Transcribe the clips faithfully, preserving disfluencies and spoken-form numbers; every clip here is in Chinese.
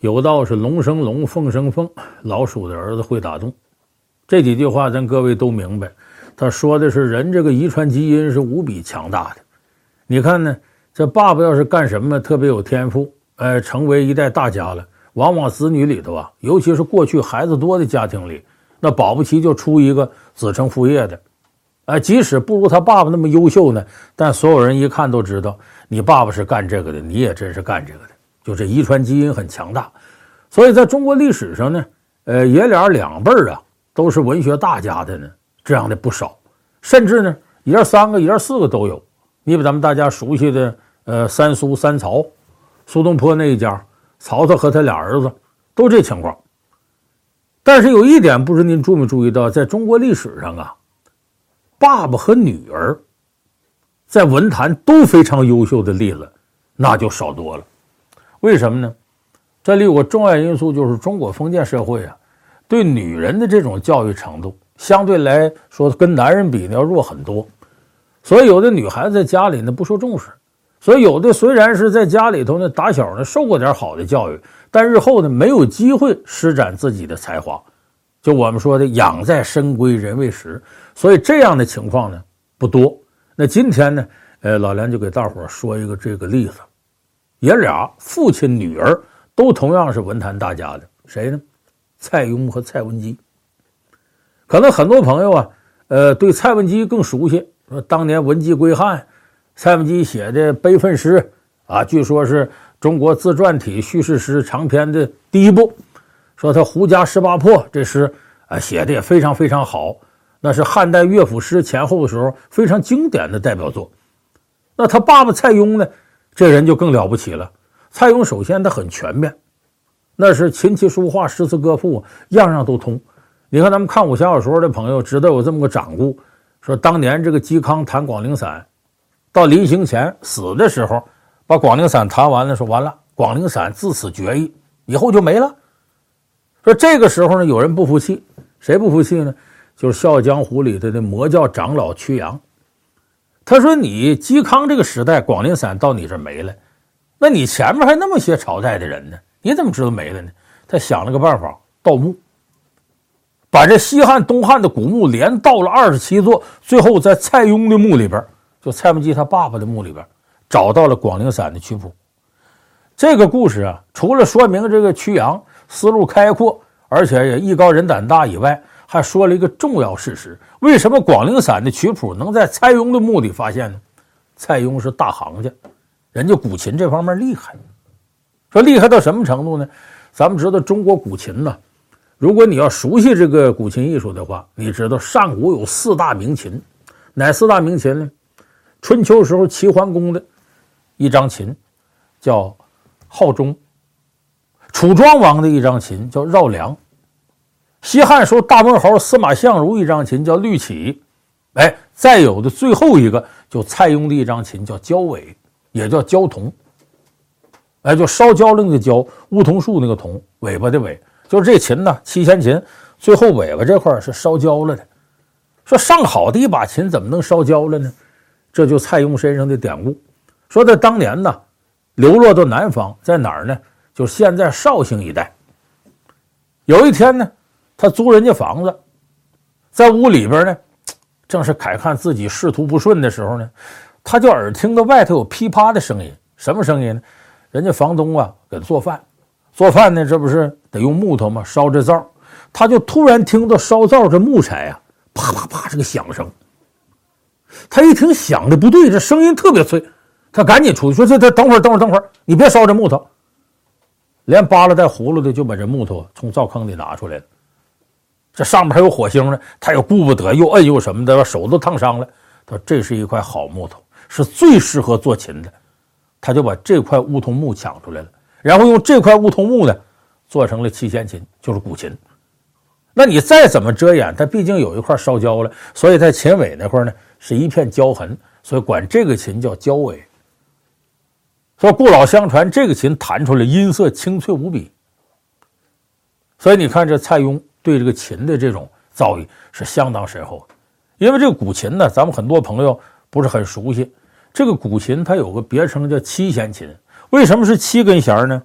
有道是龙生龙，凤生凤，老鼠的儿子会打洞。这几句话咱各位都明白，他说的是人这个遗传基因是无比强大的。你看呢，这爸爸要是干什么特别有天赋，呃，成为一代大家了，往往子女里头啊，尤其是过去孩子多的家庭里，那保不齐就出一个子承父业的。呃，即使不如他爸爸那么优秀呢，但所有人一看都知道，你爸爸是干这个的，你也真是干这个的。就这遗传基因很强大，所以在中国历史上呢，呃，爷俩两辈儿啊，都是文学大家的呢，这样的不少，甚至呢，爷儿三个、爷儿四个都有。你比咱们大家熟悉的，呃，三苏、三曹，苏东坡那一家，曹操和他俩儿子都这情况。但是有一点，不知您注没注意到，在中国历史上啊，爸爸和女儿在文坛都非常优秀的例子，那就少多了。为什么呢？这里有个重要因素，就是中国封建社会啊，对女人的这种教育程度相对来说跟男人比呢要弱很多，所以有的女孩子在家里呢不受重视，所以有的虽然是在家里头呢打小呢受过点好的教育，但日后呢没有机会施展自己的才华，就我们说的养在深闺人未识，所以这样的情况呢不多。那今天呢，呃，老梁就给大伙说一个这个例子。爷俩父亲女儿都同样是文坛大家的，谁呢？蔡邕和蔡文姬。可能很多朋友啊，呃，对蔡文姬更熟悉，说当年文姬归汉，蔡文姬写的悲愤诗啊，据说是中国自传体叙事诗长篇的第一部。说他胡笳十八破这诗啊写的也非常非常好，那是汉代乐府诗前后的时候非常经典的代表作。那他爸爸蔡邕呢？这人就更了不起了。蔡邕首先他很全面，那是琴棋书画诗词歌赋样样都通。你看咱们看武侠小说的朋友知道有这么个掌故，说当年这个嵇康弹广陵散，到临行前死的时候，把广陵散弹完了，说完了，广陵散自此绝矣，以后就没了。说这个时候呢，有人不服气，谁不服气呢？就是《笑傲江湖》里头的魔教长老曲阳。他说你嵇康这个时代广陵散到你这没了，那你前面还那么些朝代的人呢，你怎么知道没了呢？他想了个办法，盗墓，把这西汉东汉的古墓连盗了二十七座，最后在蔡邕的墓里边，就蔡文姬他爸爸的墓里边找到了广陵散的曲谱。这个故事啊，除了说明这个曲阳思路开阔，而且也艺高人胆大以外，还说了一个重要事实，为什么广陵散的曲谱能在蔡邕的墓里发现呢？蔡邕是大行家，人家古琴这方面厉害。说厉害到什么程度呢？咱们知道中国古琴呢，如果你要熟悉这个古琴艺术的话，你知道上古有四大名琴，哪四大名琴呢？春秋时候齐桓公的一张琴叫号钟，楚庄王的一张琴叫绕梁，西汉时候大文豪司马相如一张琴叫绿绮，哎，再有的最后一个就蔡邕的一张琴叫焦尾，也叫焦桐，哎，就烧焦了那个焦，梧桐树那个桐，尾巴的尾，就是这琴呢，七弦琴最后尾巴这块是烧焦了的。说上好的一把琴怎么能烧焦了呢？这就蔡邕身上的典故。说在当年呢，流落到南方，在哪儿呢？就是现在绍兴一带。有一天呢，他租人家房子，在屋里边呢，正是慨看自己仕途不顺的时候呢，他就耳听到外头有噼啪的声音。什么声音呢？人家房东啊给他做饭，做饭呢这不是得用木头吗？烧着灶，他就突然听到烧灶这木柴啊啪啪啪这个响声。他一听响的不对，这声音特别脆，他赶紧出去说：“这这等会儿等会儿等会儿，你别烧这木头。”连扒拉带葫芦的就把这木头从灶坑里拿出来了。这上面还有火星呢，他也顾不得又摁又什么的，手都烫伤了。他说这是一块好木头，是最适合做琴的。他就把这块梧桐木抢出来了，然后用这块梧桐木呢做成了七弦琴，就是古琴。那你再怎么遮掩，它毕竟有一块烧焦了，所以在琴尾那块呢是一片焦痕，所以管这个琴叫焦尾。所以故老相传，这个琴弹出来音色清脆无比。所以你看这蔡邕对这个琴的这种造诣是相当深厚的。因为这个古琴呢，咱们很多朋友不是很熟悉，这个古琴它有个别称叫七弦琴。为什么是七根弦呢？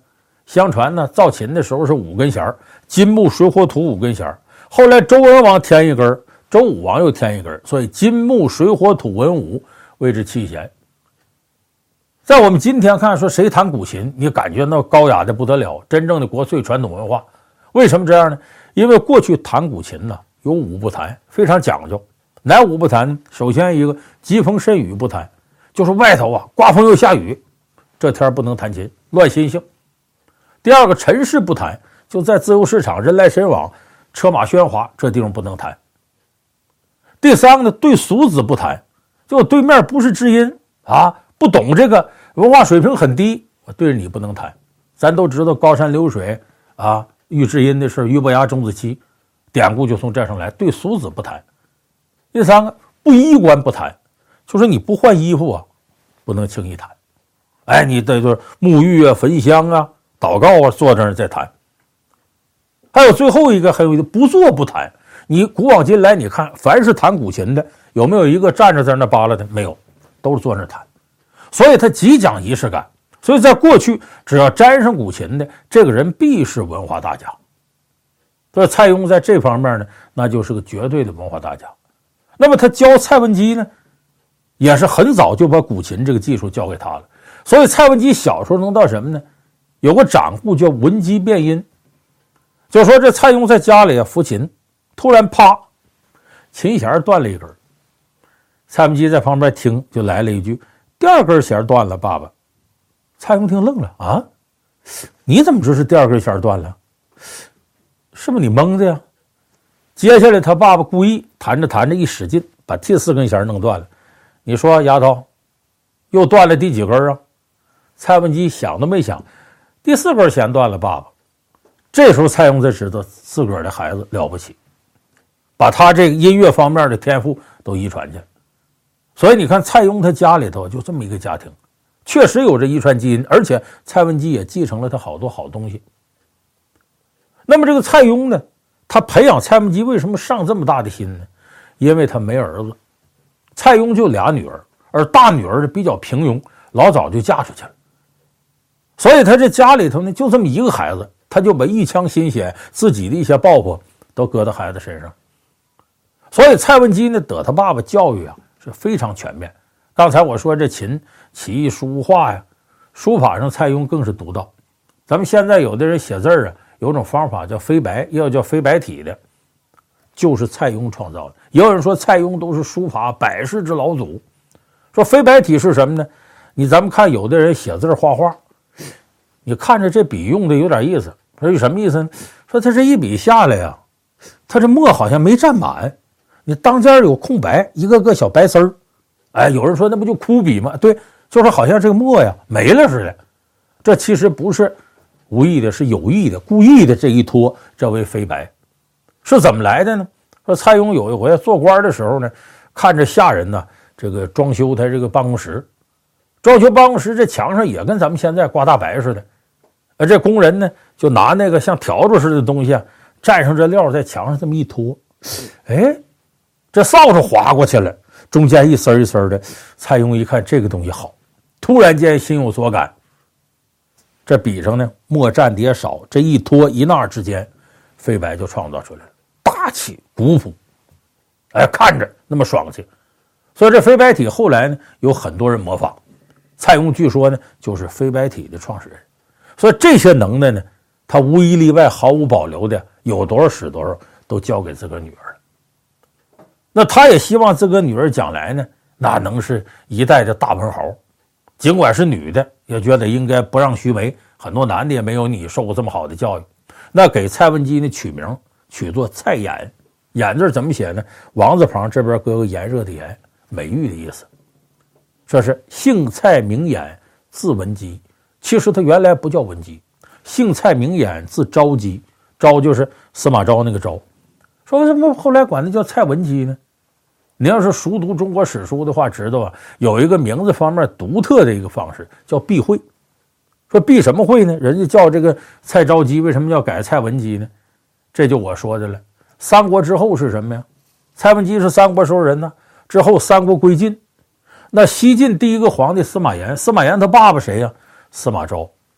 相传呢，造琴的时候是五根弦，金木水火土五根弦。后来周文王添一根，周武王又添一根，所以金木水火土文武谓之七弦。在我们今天看，说谁弹古琴，你感觉那高雅的不得了，真正的国粹传统文化。为什么这样呢？因为过去弹古琴呢，有五不弹，非常讲究。哪五不弹？首先一个疾风甚雨不弹，就是外头啊刮风又下雨，这天不能弹琴，乱心性。第二个尘世不弹，就在自由市场人来人往，车马喧哗，这地方不能弹。第三个呢，对俗子不弹，就对面不是知音啊，不懂这个，文化水平很低，我对着你不能弹。咱都知道高山流水啊，遇知音的事，俞伯牙钟子期，典故就从这上来，对俗子不弹。第三个不衣冠不弹，就是你不换衣服啊，不能轻易弹。哎，你这就是沐浴啊、焚香啊、祷告啊，坐这儿再弹。还有最后一个，还有一个不坐不弹。你古往今来，你看凡是弹古琴的，有没有一个站着在那扒拉的？没有，都是坐那儿弹。所以它极讲仪式感。所以在过去，只要沾上古琴的，这个人必是文化大家。所以蔡邕在这方面呢，那就是个绝对的文化大家。那么他教蔡文姬呢，也是很早就把古琴这个技术教给他了。所以蔡文姬小时候能到什么呢？有个掌故叫闻鸡变音，就说这蔡邕在家里啊抚琴，突然啪，琴弦断了一根。蔡文姬在旁边听，就来了一句：“第二根弦断了，爸爸。”蔡邕听愣了啊，你怎么知是第二根弦断了？是不是你蒙的呀？接下来他爸爸故意弹着弹着一使劲，把第四根弦弄断了。你说丫头，又断了第几根啊？蔡文姬想都没想，第四根弦断了，爸爸。这时候蔡邕才知道自个儿的孩子了不起，把他这个音乐方面的天赋都遗传去了。所以你看蔡邕他家里头就这么一个家庭，确实有这遗传基因，而且蔡文姬也继承了他好多好东西。那么这个蔡邕呢，他培养蔡文姬为什么上这么大的心呢？因为他没儿子，蔡邕就俩女儿，而大女儿比较平庸，老早就嫁出去了。所以他这家里头呢，就这么一个孩子，他就把一腔心血、自己的一些抱负都搁到孩子身上。所以蔡文姬呢，得他爸爸教育啊是非常全面。刚才我说这琴、棋艺、书画呀，书法上蔡邕更是独到。咱们现在有的人写字啊，有种方法叫飞白，也有叫飞白体的，就是蔡邕创造的。也有人说蔡邕都是书法百世之老祖。说飞白体是什么呢？你咱们看有的人写字画画，你看着这笔用的有点意思，说有什么意思呢？说他这一笔下来呀，他这墨好像没占满，你当间有空白，一个个小白丝儿。哎，有人说那不就枯笔吗？对，就是好像这个墨呀没了似的。这其实不是无意的，是有意的，故意的这一拖，这为飞白。是怎么来的呢？说蔡邕有一回做官的时候呢，看着下人呢这个装修他这个办公室，装修办公室这墙上也跟咱们现在挂大白似的，而这工人呢就拿那个像笤帚似的东西啊，蘸上这料在墙上这么一拖，哎，这扫帚划过去了，中间一丝一丝的。蔡邕一看这个东西好，突然间心有所感，这笔上呢墨占的也少，这一拖一捺之间，飞白就创造出来了，大气古朴，哎，看着那么爽气。所以这飞白体后来呢有很多人模仿，蔡邕据说呢就是飞白体的创始人。所以这些能耐呢，他无一例外毫无保留的有多少使多少，都交给自个儿女儿了。那他也希望自个儿女儿将来呢，那能是一代的大文豪，尽管是女的，也觉得应该不让须眉，很多男的也没有你受过这么好的教育。那给蔡文姬呢取名，取作蔡琰。琰字怎么写呢？王字旁这边搁个炎热的炎，美玉的意思。这是姓蔡名琰，字文姬。其实他原来不叫文姬，姓蔡名琰，字昭姬。昭就是司马昭那个昭。说为什么后来管他叫蔡文姬呢？你要是熟读中国史书的话，知道啊，有一个名字方面独特的一个方式叫避讳。说避什么讳呢？人家叫这个蔡昭姬，为什么要改蔡文姬呢？这就我说的了。三国之后是什么呀？蔡文姬是三国时候人呢，之后三国归晋，那西晋第一个皇帝司马炎，司马炎他爸爸谁呀？司马昭。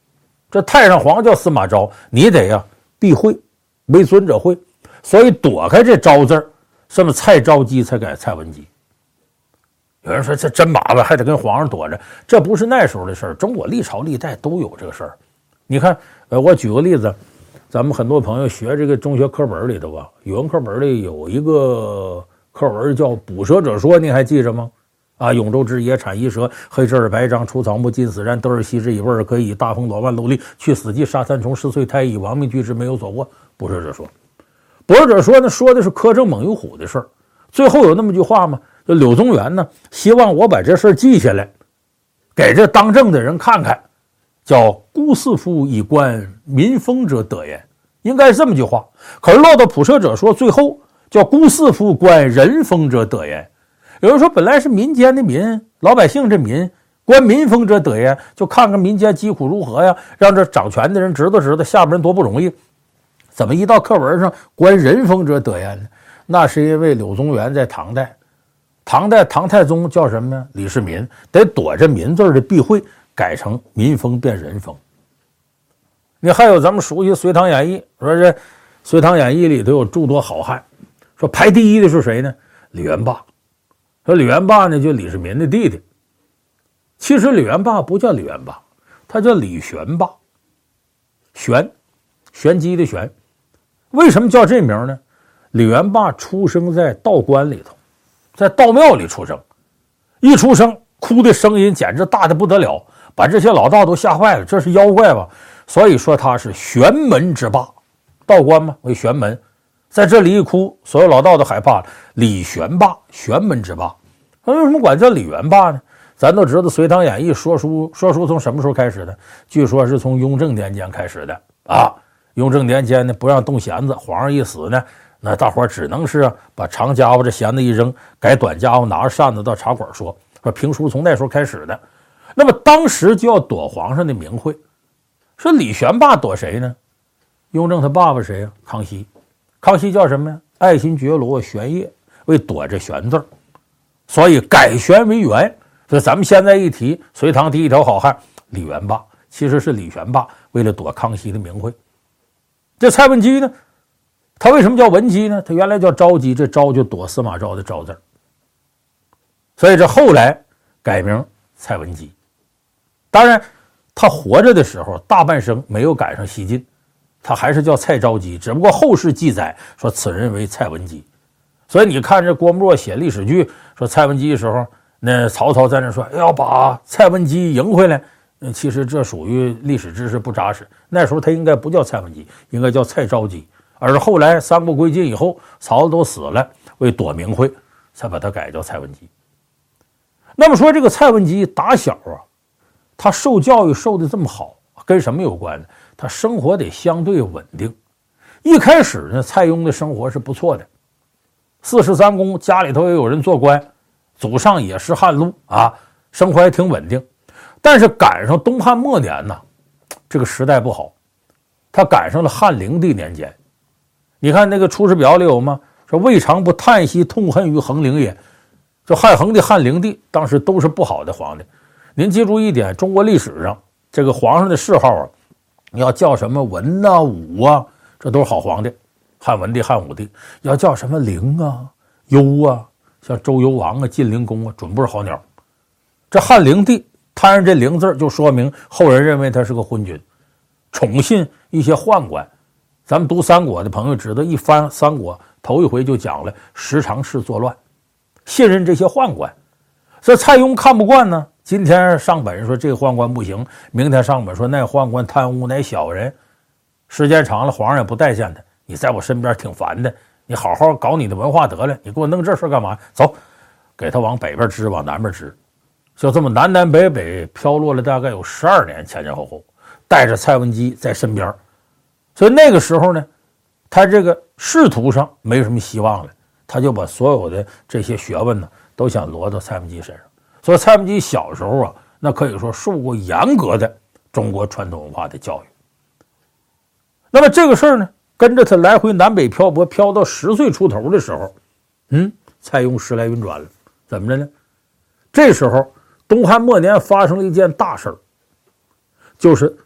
这太上皇叫司马昭，你得呀避讳，为尊者讳，所以躲开这昭字儿，什么蔡昭姬才改蔡文姬。有人说这真麻烦，还得跟皇上躲着，这不是那时候的事儿，中国历朝历代都有这个事儿。你看，呃，我举个例子，咱们很多朋友学这个中学课本里头啊，语文课本里有一个课文叫《捕蛇者说》，你还记着吗？啊，永州之野产一蛇，黑之耳白章，出草木，近死然，得而息之以味，可以大风裸万楼立，去死鸡杀三虫，十岁胎以亡命拒之，没有所获。捕蛇者说，捕蛇者说呢，说的是苛政猛于虎的事儿。最后有那么句话嘛，就柳宗元呢，希望我把这事儿记下来，给这当政的人看看，叫孤四夫以观民风者得焉，应该是这么句话。可是落到捕蛇者说，最后叫孤四夫观人风者得焉。有人说，本来是民间的民，老百姓这民，观民风者得焉，就看看民间疾苦如何呀，让这掌权的人知道知道下边人多不容易。怎么一到课文上观人风者得焉呢？那是因为柳宗元在唐代，唐代唐太宗叫什么呀？李世民，得躲着民字的避讳，改成民风变人风。你还有咱们熟悉《隋唐演义》，说这《隋唐演义》里头有诸多好汉，说排第一的是谁呢？李元霸。说李元霸呢，就李世民的弟弟。其实李元霸不叫李元霸，他叫李玄霸。玄，玄机的玄。为什么叫这名呢？李元霸出生在道观里头，在道庙里出生，一出生哭的声音简直大的不得了，把这些老道都吓坏了，这是妖怪吧？所以说他是玄门之霸，道观嘛为玄门，在这里一哭，所有老道都害怕了。李玄霸，玄门之霸。那为什么管叫李元霸呢？咱都知道《隋唐演义》说书，说书从什么时候开始的？据说是从雍正年间开始的啊。雍正年间呢，不让动弦子，皇上一死呢，那大伙只能是、啊、把长家伙这弦子一扔，改短家伙拿着扇子到茶馆说，说评书从那时候开始的。那么当时就要躲皇上的名讳，说李玄霸躲谁呢？雍正他爸爸谁呀、啊？康熙。康熙叫什么呀？爱新觉罗玄烨，为躲这玄字，所以改玄为元。所以咱们现在一提隋唐第一条好汉李元霸，其实是李玄霸为了躲康熙的名讳。这蔡文姬呢，他为什么叫文姬呢？他原来叫昭姬，这昭就躲司马昭的昭字，所以这后来改名蔡文姬。当然他活着的时候大半生没有赶上西晋，他还是叫蔡昭姬，只不过后世记载说此人为蔡文姬。所以你看这郭沫若写历史剧说蔡文姬的时候，那曹操在那说要把蔡文姬迎回来，其实这属于历史知识不扎实，那时候他应该不叫蔡文姬，应该叫蔡昭姬。而是后来三国归晋以后，曹操都死了，为躲名讳才把他改叫蔡文姬。那么说这个蔡文姬打小啊，他受教育受得这么好，跟什么有关呢？他生活得相对稳定。一开始呢，蔡邕的生活是不错的，四世三公家里头也有人做官，祖上也是汉禄啊，生活还挺稳定。但是赶上东汉末年呢，这个时代不好，他赶上了汉灵帝年间。你看那个《出师表》里有吗？说未尝不叹息痛恨于恒灵也。这汉恒帝、汉灵帝当时都是不好的皇帝。您记住一点，中国历史上这个皇上的谥号啊，你要叫什么文啊、武啊，这都是好皇帝。汉文帝、汉武帝要叫什么灵啊、幽啊，像周幽王啊、晋灵公啊，准不是好鸟。这汉灵帝摊上这灵字，就说明后人认为他是个昏君，宠信一些宦官。咱们读三国的朋友知道，一翻三国头一回就讲了十常侍作乱，信任这些宦官。这蔡邕看不惯呢，今天上本说这个宦官不行，明天上本说那宦官贪污乃小人，时间长了皇上也不待见他，你在我身边挺烦的，你好好搞你的文化得了，你给我弄这事干嘛？走，给他往北边支，往南边支，就这么南南北北飘落了大概有十二年，前前后后带着蔡文姬在身边。所以那个时候呢，他这个仕途上没什么希望了，他就把所有的这些学问呢都想挪到蔡文姬身上。所以蔡文姬小时候啊，那可以说受过严格的中国传统文化的教育。那么这个事儿呢，跟着他来回南北漂泊，漂到十岁出头的时候，嗯，蔡邕时来运转了。怎么着呢？这时候东汉末年发生了一件大事儿，就是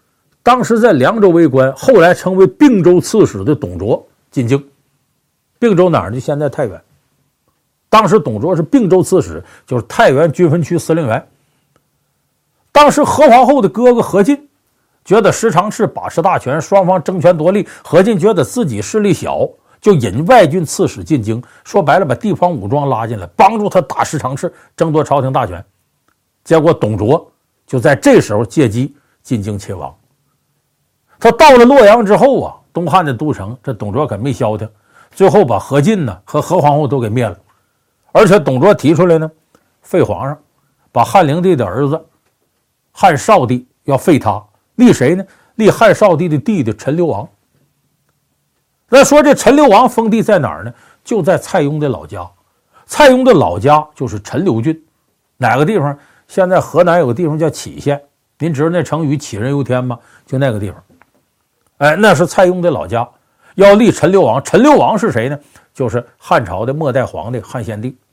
当时在凉州为官，后来成为并州刺史的董卓进京。并州哪儿呢？就现在太原。当时董卓是并州刺史，就是太原军分区司令员。当时何皇后的哥哥何进觉得石常侍把持大权，双方争权夺利，何进觉得自己势力小，就引外郡刺史进京，说白了把地方武装拉进来，帮助他打石常侍，争夺朝廷大权。结果董卓就在这时候借机进京切王。他到了洛阳之后啊，东汉的都城，这董卓可没消停，最后把何进呢和何皇后都给灭了。而且董卓提出来呢，废皇上，把汉灵帝的儿子汉少帝要废他，立谁呢？立汉少帝的弟弟陈留王。那说这陈留王封地在哪儿呢？就在蔡邕的老家。蔡邕的老家就是陈留郡，哪个地方？现在河南有个地方叫杞县，您知道那成语杞人忧天吗？就那个地方。哎，那是蔡邕的老家，要立陈留王。陈留王是谁呢？就是汉朝的末代皇帝汉献帝。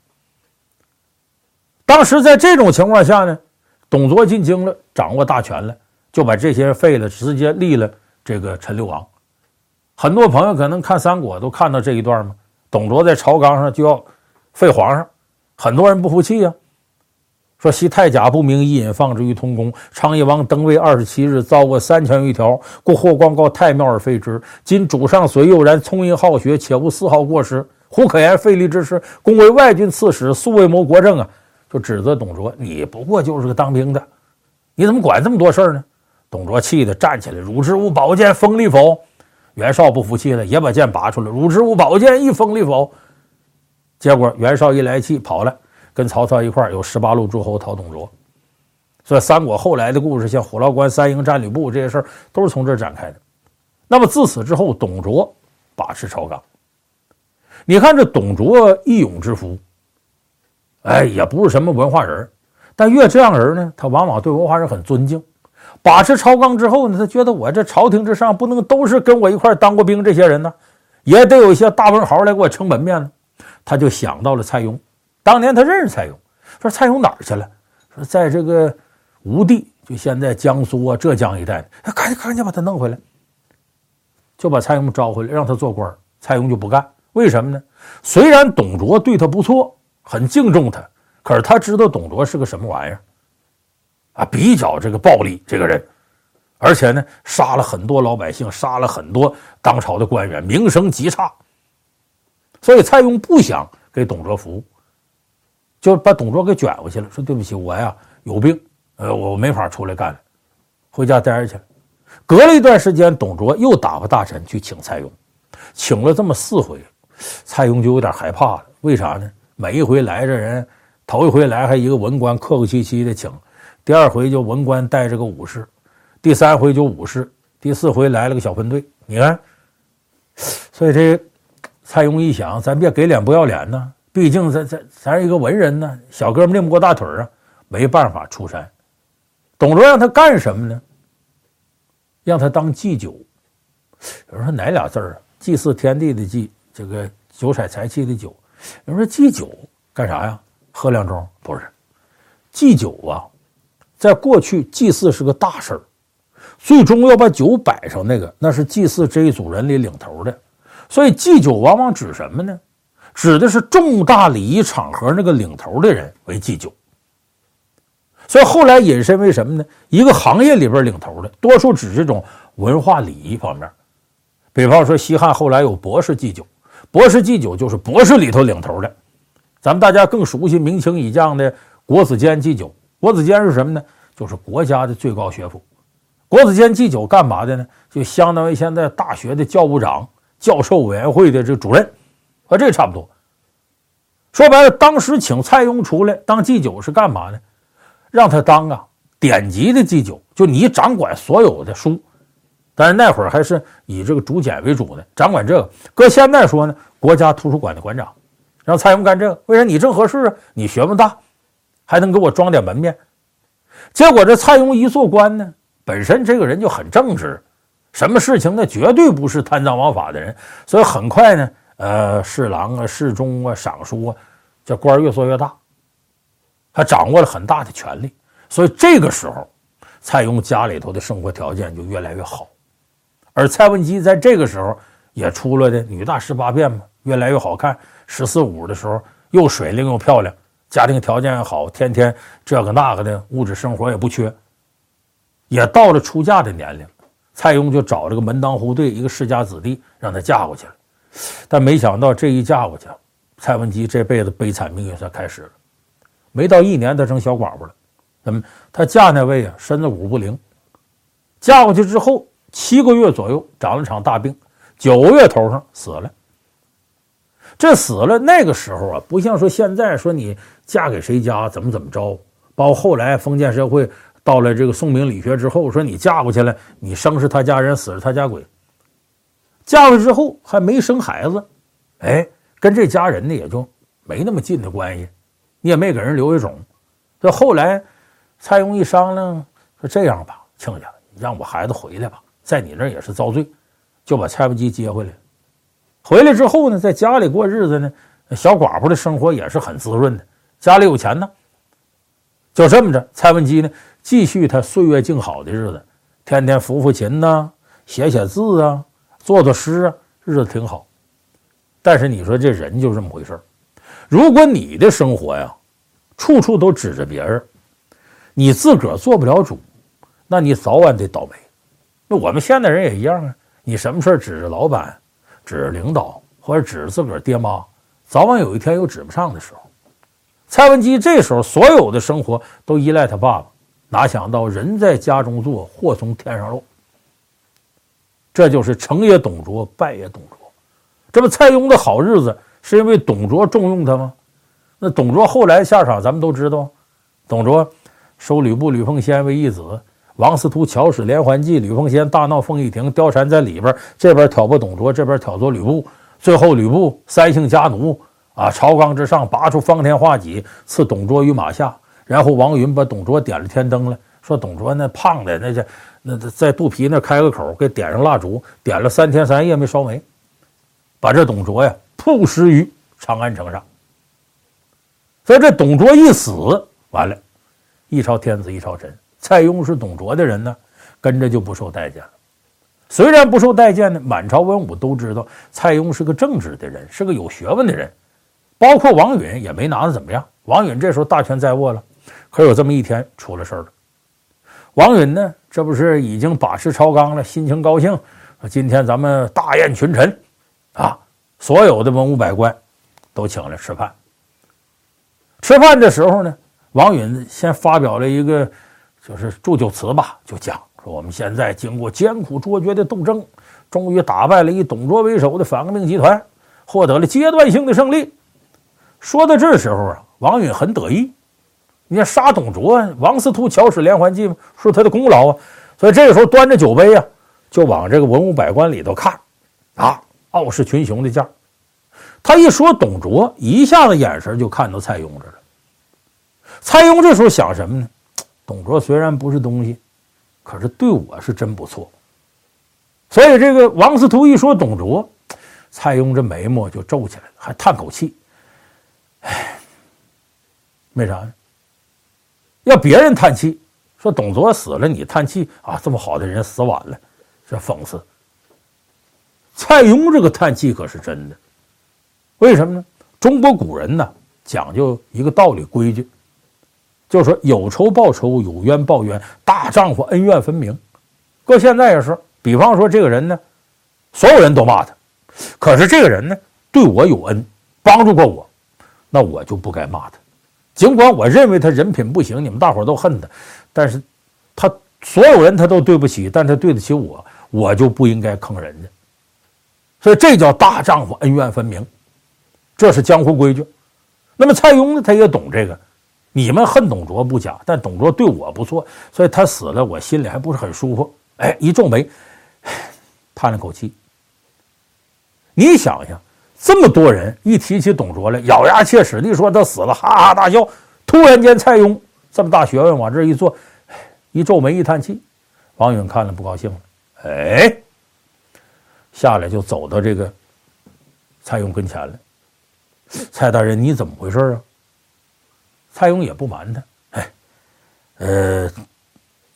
当时在这种情况下呢，董卓进京了，掌握大权了，就把这些人废了，直接立了这个陈留王。很多朋友可能看三国都看到这一段嘛，董卓在朝纲上就要废皇上，很多人不服气啊，说昔太甲不明，一引放置于通宫，昌邑王登位二十七日，遭过三千余条，故霍光告太庙而废之。今主上虽幼然，聪颖好学，且无丝毫过失，胡可言废立之事？公为外郡刺史，素未谋国政啊！就指责董卓，你不过就是个当兵的，你怎么管这么多事儿呢？董卓气得站起来，汝之无宝剑，锋利否？袁绍不服气了，也把剑拔出来，汝之无宝剑，亦锋利否？结果袁绍一来气跑了，跟曹操一块儿有十八路诸侯讨董卓。所以三国后来的故事，像虎牢关三营战吕布这些事儿，都是从这儿展开的。那么自此之后，董卓把持朝纲。你看这董卓义勇之夫，哎，也不是什么文化人，但越这样人呢，他往往对文化人很尊敬。把持朝纲之后呢，他觉得我这朝廷之上不能都是跟我一块当过兵这些人呢，也得有一些大文豪来给我撑门面呢。他就想到了蔡邕，当年他认识蔡邕，说蔡邕哪儿去了？说在这个吴地，就现在江苏啊、浙江一带，赶紧赶紧把他弄回来，就把蔡邕招回来，让他做官。蔡邕就不干，为什么呢？虽然董卓对他不错，很敬重他，可是他知道董卓是个什么玩意儿啊，比较这个暴力这个人，而且呢，杀了很多老百姓，杀了很多当朝的官员，名声极差。所以蔡邕不想给董卓服务，就把董卓给卷回去了，说对不起，我呀有病，呃，我没法出来干了，回家待着去了。隔了一段时间，董卓又打发大臣去请蔡邕，请了这么四回，蔡邕就有点害怕了。为啥呢？每一回来这人，头一回来还一个文官客客气气的请，第二回就文官带着个武士，第三回就武士，第四回来了个小分队。你看，所以这蔡邕一想，咱别给脸不要脸呢，毕竟咱咱咱一个文人呢，小哥们拧不过大腿啊，没办法出山。董卓让他干什么呢？让他当祭酒。有人说哪俩字儿啊？祭祀天地的祭，这个酒彩财气的酒。有人说祭酒干啥呀？喝两盅？不是，祭酒啊，在过去祭祀是个大事儿，最终要把酒摆上那个，那是祭祀这一组人里领头的。所以祭酒往往指什么呢？指的是重大礼仪场合那个领头的人为祭酒。所以后来引申为什么呢？一个行业里边领头的，多数指这种文化礼仪方面。比方说西汉后来有博士祭酒，博士祭酒就是博士里头领头的。咱们大家更熟悉明清以降的国子监祭酒。国子监是什么呢？就是国家的最高学府。国子监祭酒干嘛的呢？就相当于现在大学的教务长、教授委员会的这主任，和这差不多。说白了，当时请蔡邕出来当祭酒是干嘛呢？让他当啊典籍的祭酒，就你掌管所有的书。但是那会儿还是以这个竹简为主的，掌管这个。搁现在说呢，国家图书馆的馆长，让蔡邕干这个，为啥？你正合适啊，你学问大，还能给我装点门面。结果这蔡邕一做官呢，本身这个人就很正直，什么事情呢绝对不是贪赃枉法的人，所以很快呢，呃，侍郎啊、侍中啊、尚书啊，这官越做越大，他掌握了很大的权力。所以这个时候， 蔡邕家里头的生活条件就越来越好。而蔡文姬在这个时候也出了的女大十八变嘛，越来越好看。十四五的时候又水灵又漂亮，家庭条件也好，天天这个那个的物质生活也不缺。也到了出嫁的年龄，蔡邕就找了个门当户对一个世家子弟让她嫁过去了。但没想到这一嫁过去，蔡文姬这辈子悲惨命运才开始了。没到一年她成小寡妇了。怎么？她嫁那位啊身子骨不灵，嫁过去之后七个月左右长了场大病，九月头上死了。这死了那个时候啊，不像说现在说你嫁给谁家怎么怎么着，包括后来封建社会到了这个宋明理学之后，说你嫁过去了，你生是他家人，死是他家鬼。嫁过去之后还没生孩子，哎，跟这家人呢也就没那么近的关系，你也没给人留下种。这后来蔡邕一商量，说这样吧，亲家，让我孩子回来吧，在你那儿也是遭罪，就把蔡文姬接回来。回来之后呢，在家里过日子呢，小寡妇的生活也是很滋润的，家里有钱呢。就这么着，蔡文姬呢继续她岁月静好的日子，天天抚抚琴呐，写写字啊，作作诗啊，日子挺好。但是你说这人就这么回事，如果你的生活呀处处都指着别人，你自个儿做不了主，那你早晚得倒霉。那我们现代人也一样啊，你什么事指着老板，指着领导，或者指着自个儿爹妈，早晚有一天有指不上的时候。蔡文姬这时候所有的生活都依赖他爸爸，哪想到人在家中坐，祸从天上落。这就是成也董卓，败也董卓。这不蔡邕的好日子是因为董卓重用他吗？那董卓后来下场咱们都知道，董卓收吕布、吕奉先为义子，王司徒巧使连环计，吕奉先大闹凤仪亭，貂蝉在里边，这边挑拨董卓，这边挑唆吕布，最后吕布三姓家奴啊，朝纲之上拔出方天画戟，赐董卓于马下。然后王允把董卓点了天灯了，说董卓那胖的那那在肚皮那开个口，给点上蜡烛，点了三天三夜没烧没，把这董卓呀曝尸于长安城上。所以这董卓一死，完了，一朝天子一朝臣。蔡邕是董卓的人呢，跟着就不受待见了。虽然不受待见呢，满朝文武都知道蔡邕是个正直的人，是个有学问的人，包括王允也没拿得怎么样。王允这时候大权在握了，可有这么一天出了事了。王允呢，这不是已经把持朝纲了，心情高兴，今天咱们大宴群臣啊，所有的文武百官都请来吃饭。吃饭的时候呢，王允先发表了一个就是祝酒词吧，就讲说我们现在经过艰苦卓绝的斗争，终于打败了以董卓为首的反革命集团，获得了阶段性的胜利。说到这时候啊，王允很得意，你看杀董卓，王司徒巧使连环计是他的功劳啊，所以这个时候端着酒杯啊，就往这个文武百官里头看啊，傲视群雄的劲儿。他一说董卓，一下子眼神就看到蔡邕这了。蔡邕这时候想什么呢？董卓虽然不是东西，可是对我是真不错。所以这个王司徒一说董卓，蔡邕这眉毛就皱起来了，还叹口气。唉，为啥呢？要别人叹气，说董卓死了你叹气啊，这么好的人死晚了，这讽刺。蔡邕这个叹气可是真的。为什么呢？中国古人呢讲究一个道理规矩，就是说有仇报仇，有冤报冤，大丈夫恩怨分明。搁现在也是，比方说这个人呢，所有人都骂他，可是这个人呢对我有恩，帮助过我，那我就不该骂他。尽管我认为他人品不行，你们大伙都恨他，但是他所有人他都对不起，但他对得起我，我就不应该坑人家。所以这叫大丈夫恩怨分明，这是江湖规矩。那么蔡邕呢，他也懂这个。你们恨董卓不假，但董卓对我不错，所以他死了，我心里还不是很舒服。哎，一皱眉，叹了口气。你想想，这么多人一提起董卓来，咬牙切齿地说他死了，哈哈大笑。突然间，蔡邕这么大学问往这一坐，一皱眉，一叹气。王允看了不高兴了，哎，下来就走到这个蔡邕跟前了。蔡大人，你怎么回事啊？蔡邕也不瞒他，哎，呃，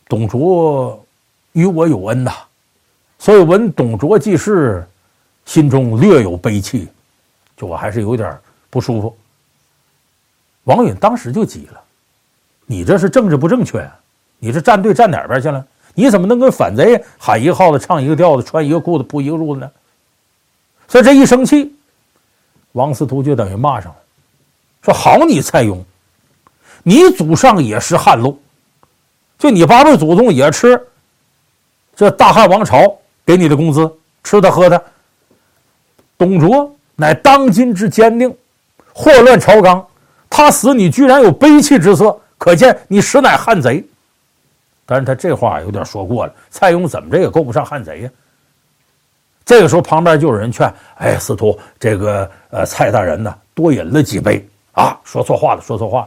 董卓与我有恩呐，所以闻董卓记事，心中略有悲戚，就我还是有点不舒服。王允当时就急了，你这是政治不正确啊，你这站队站哪边去了？你怎么能跟反贼喊一个号子唱一个调子，穿一个裤子铺一个褥子呢？所以这一生气，王司徒就等于骂上了，说好你蔡邕，你祖上也是汉禄，就你八辈祖宗也吃这大汉王朝给你的工资，吃的喝的。董卓乃当今之坚定，祸乱朝纲，他死你居然有悲戚之色，可见你实乃汉贼。但是他这话有点说过了，蔡邕怎么着也够不上汉贼呀。这个时候旁边就有人劝，哎，司徒，这个呃蔡大人呢多饮了几杯啊，说错话了，说错话了。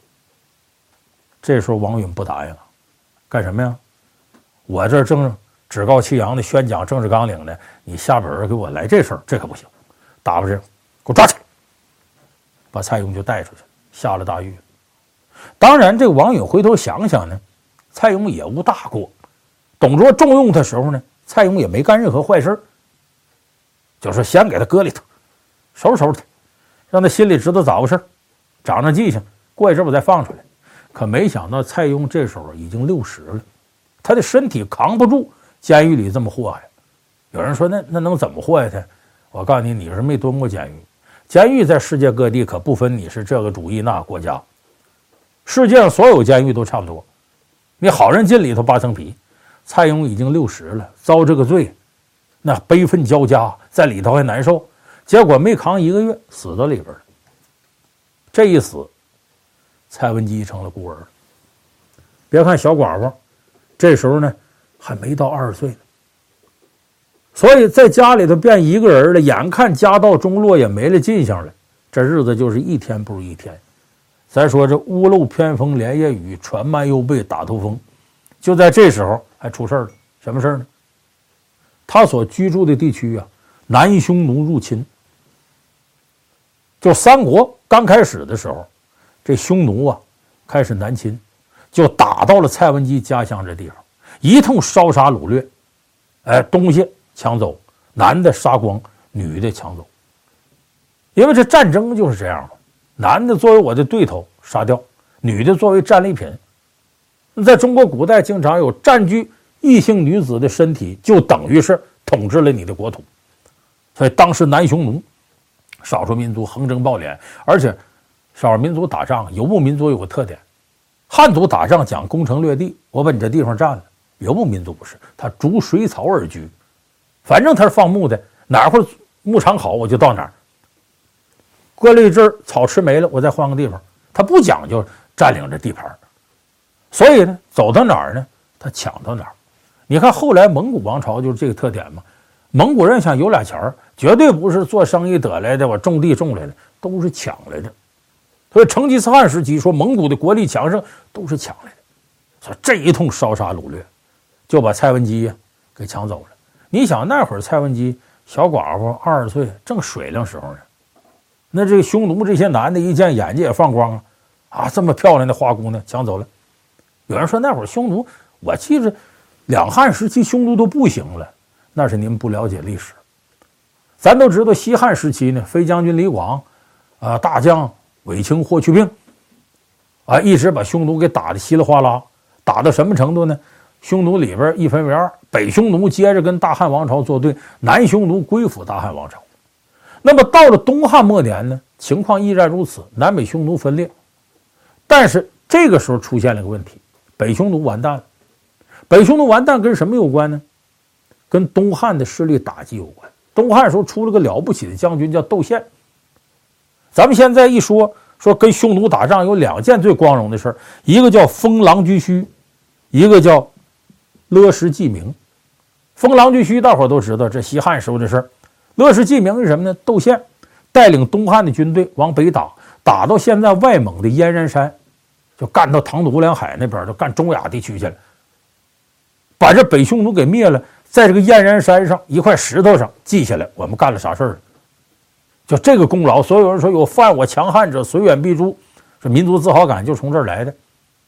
这时候王允不答应了，干什么呀？我这正趾高气扬的宣讲政治纲领呢，你下本给我来这事儿，这可不行，打不着，给我抓起来，把蔡邕就带出去，下了大狱。当然，这个王允回头想想呢，蔡邕也无大过，董卓重用他时候呢，蔡邕也没干任何坏事，就是先给他搁里头，收拾收拾他，让他心里知道咋回事，长长记性，过一阵我再放出来。可没想到蔡邕这时候已经六十了，他的身体扛不住监狱里这么祸害。有人说那那能怎么祸害他？我告诉你，你是没蹲过监狱。监狱在世界各地可不分你是这个主义那个国家，世界上所有监狱都差不多。你好人进里头扒层皮，蔡邕已经六十了，遭这个罪，那悲愤交加，在里头还难受，结果没扛一个月，死到里边了。这一死，蔡文姬成了孤儿了。别看小寡妇，这时候呢还没到二十岁呢，所以在家里头变一个人了，眼看家道中落也没了进项了，这日子就是一天不如一天。再说这屋漏偏逢连夜雨，船慢又被打头风，就在这时候还出事了。什么事呢？他所居住的地区啊，南匈奴入侵。就三国刚开始的时候，这匈奴啊开始南侵，就打到了蔡文姬家乡这地方，一通烧杀掳掠，哎，东西抢走，男的杀光，女的抢走。因为这战争就是这样嘛，男的作为我的对头杀掉，女的作为战利品。在中国古代经常有占据异性女子的身体，就等于是统治了你的国土。所以当时南匈奴少数民族横征暴敛，而且少数民族打仗，游牧民族有个特点，汉族打仗讲攻城略地，我把你这地方占了。游牧民族不是，他逐水草而居，反正他是放牧的，哪会牧场好我就到哪儿，过了一阵草吃没了，我再换个地方，他不讲究占领这地盘。所以呢，走到哪儿呢，他抢到哪儿。你看后来蒙古王朝就是这个特点嘛，蒙古人想有俩钱儿，绝对不是做生意得来的，我种地种来的，都是抢来的。所以成吉思汗时期说蒙古的国力强盛，都是抢来的。所以这一通烧杀掳掠，就把蔡文姬呀给抢走了。你想那会儿蔡文姬小寡妇二十岁，正水灵时候呢，那这个匈奴这些男的一见眼睛也放光了啊，这么漂亮的花姑娘抢走了。有人说那会儿匈奴，我记着两汉时期匈奴都不行了，那是你们不了解历史。咱都知道西汉时期呢，飞将军李广啊，大将韦清霍去病啊，一直把匈奴给打得稀里哗啦，打到什么程度呢？匈奴里边一分为二，北匈奴接着跟大汉王朝作对，南匈奴归附大汉王朝。那么到了东汉末年呢，情况依然如此，南北匈奴分裂。但是这个时候出现了个问题，北匈奴完蛋了。北匈奴完蛋跟什么有关呢？跟东汉的势力打击有关。东汉时候出了个了不起的将军叫窦宪。咱们现在一说说跟匈奴打仗有两件最光荣的事，一个叫封狼居胥，一个叫勒石济明。封狼居胥大伙都知道，这西汉时候的事。勒石济明是什么呢？窦宪带领东汉的军队往北打，打到现在外蒙的燕然山，就干到唐都梁海那边，就干中亚地区去了，把这北匈奴给灭了。在这个燕然山上一块石头上记下来我们干了啥事儿，就这个功劳。所以有人说有犯我强汉者，虽远必诛，这民族自豪感就从这儿来的。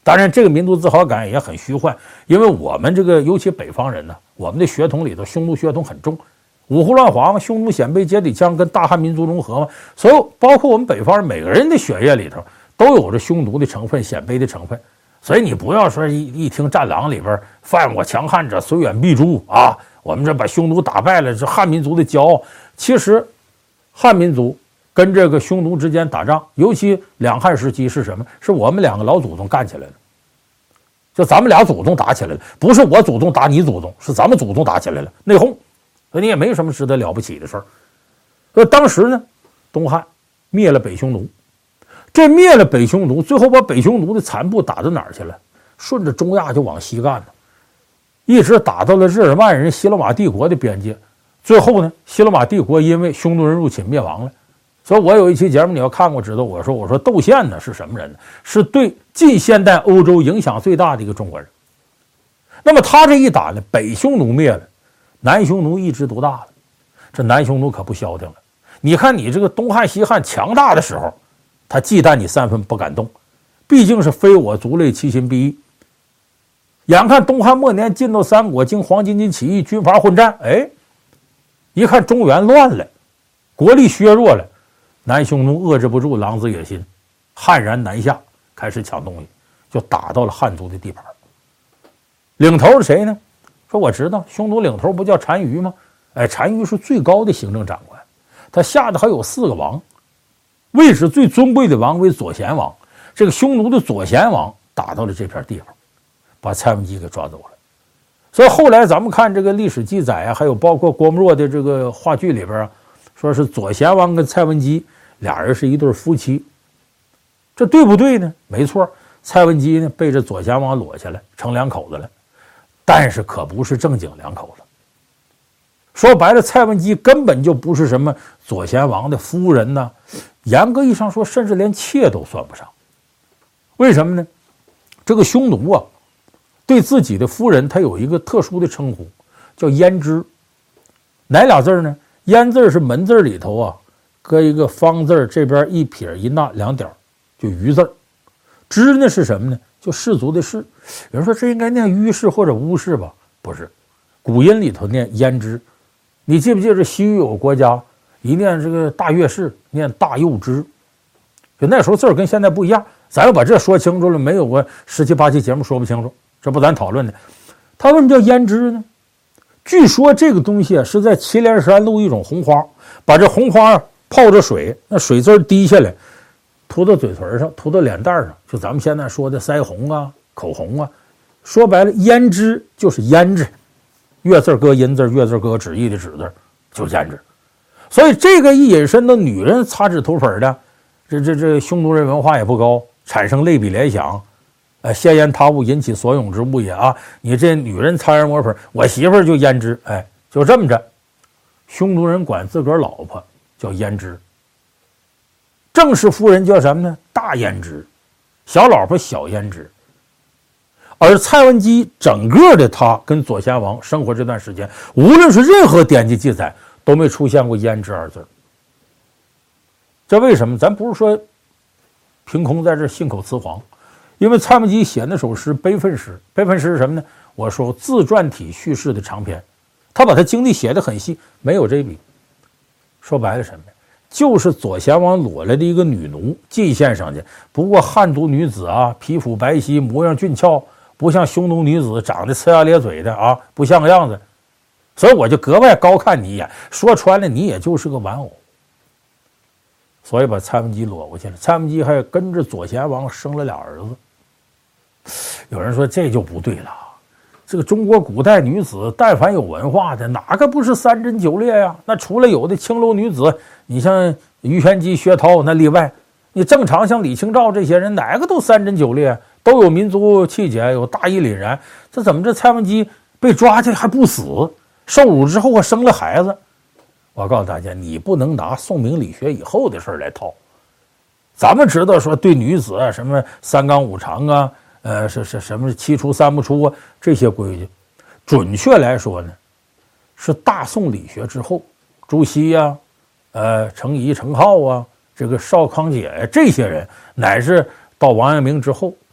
当然，这个民族自豪感也很虚幻，因为我们这个尤其北方人呢，我们的血统里头匈奴血统很重，五胡乱华嘛，匈奴鲜卑接底羌跟大汉民族融合嘛，所以包括我们北方人每个人的血液里头都有着匈奴的成分、鲜卑的成分。所以你不要说一一听战狼里边犯我强汉者虽远必诛啊，我们这把匈奴打败了，这汉民族的骄傲。其实汉民族跟这个匈奴之间打仗，尤其两汉时期是什么？是我们两个老祖宗干起来了，就咱们俩祖宗打起来了，不是我祖宗打你祖宗，是咱们祖宗打起来了，内讧。所以你也没什么值得了不起的事儿。所以当时呢，东汉灭了北匈奴。这灭了北匈奴，最后把北匈奴的残部打到哪儿去了？顺着中亚就往西干了，一直打到了日耳曼人西罗马帝国的边界。最后呢，西罗马帝国因为匈奴人入侵灭亡了。所以我有一期节目你要看过知道，我说我说窦宪呢是什么人呢？是对近现代欧洲影响最大的一个中国人。那么他这一打呢，北匈奴灭了，南匈奴一枝独大了。这南匈奴可不消停了。你看你这个东汉西汉强大的时候，他忌惮你三分不敢动，毕竟是非我族类，其心必异。眼看东汉末年进到三国，经黄巾军起义，军阀混战，哎，一看中原乱了，国力削弱了，南匈奴遏制不住狼子野心，悍然南下，开始抢东西，就打到了汉族的地盘。领头是谁呢？说我知道，匈奴领头不叫单于吗？哎，单于是最高的行政长官，他下的还有四个王。位置最尊贵的王为左贤王，这个匈奴的左贤王打到了这片地方，把蔡文姬给抓走了。所以后来咱们看这个历史记载啊，还有包括郭沫若的这个话剧里边啊，说是左贤王跟蔡文姬俩人是一对夫妻，这对不对呢？没错，蔡文姬呢被这左贤王裸下来，成两口子了，但是可不是正经两口子。说白了，蔡文姬根本就不是什么左贤王的夫人呢，严格意义上说，甚至连妾都算不上。为什么呢？这个匈奴啊，对自己的夫人他有一个特殊的称呼，叫胭脂。哪俩字呢？胭字是门字里头啊，搁一个方字，这边一撇一捺两点，就鱼字。脂呢是什么呢？就氏族的氏。有人说这应该念於氏或者巫氏吧？不是，古音里头念胭脂。你记不记得西域有个国家一念这个大月氏，念大右支，就那时候字儿跟现在不一样。咱要把这说清楚了，没有个十七八期节目说不清楚，这不咱讨论的。他为什么叫胭脂呢？据说这个东西啊是在祁连山路一种红花，把这红花泡着水，那水汁滴下来，涂到嘴唇上，涂到脸蛋上，就咱们现在说的腮红啊、口红啊。说白了，胭脂就是胭脂。月字搁阴字，月字搁旨意的旨字，就是胭脂。所以这个一引申到女人擦脂涂粉的，这这这匈奴人文化也不高，产生类比联想，呃，鲜艳他物引起所拥之物也啊！你这女人擦人抹粉，我媳妇儿就胭脂，哎，就这么着。匈奴人管自个儿老婆叫胭脂，正式夫人叫什么呢？大胭脂，小老婆小胭脂。而蔡文姬整个的她跟左贤王生活这段时间，无论是任何典籍记载都没出现过胭脂二字。这为什么？咱不是说凭空在这信口雌黄，因为蔡文姬写那首诗悲愤诗，悲愤诗是什么呢？我说自传体叙事的长篇，他把他经历写得很细，没有这笔。说白了什么呀？就是左贤王裸来的一个女奴进献上去，不过汉族女子啊，皮肤白皙，模样俊俏，不像匈奴女子长得呲牙咧嘴的啊，不像个样子，所以我就格外高看你一眼。说穿了，你也就是个玩偶。所以把蔡文姬裸过去了。蔡文姬还跟着左贤王生了俩儿子。有人说这就不对了，这个中国古代女子，但凡有文化的，哪个不是三贞九烈呀？那除了有的青楼女子，你像于玄机、薛涛那例外，你正常像李清照这些人，哪个都三贞九烈，都有民族气节，有大义凛然。这怎么这蔡文姬被抓去还不死，受辱之后还生了孩子？我告诉大家，你不能拿宋明理学以后的事来套。咱们知道说对女子啊，什么三纲五常啊，呃，是是什么七出三不出啊，这些规矩，准确来说呢，是大宋理学之后，朱熹呀、啊，呃，程颐、程颢啊，这个邵康节这些人，乃至到王阳明之后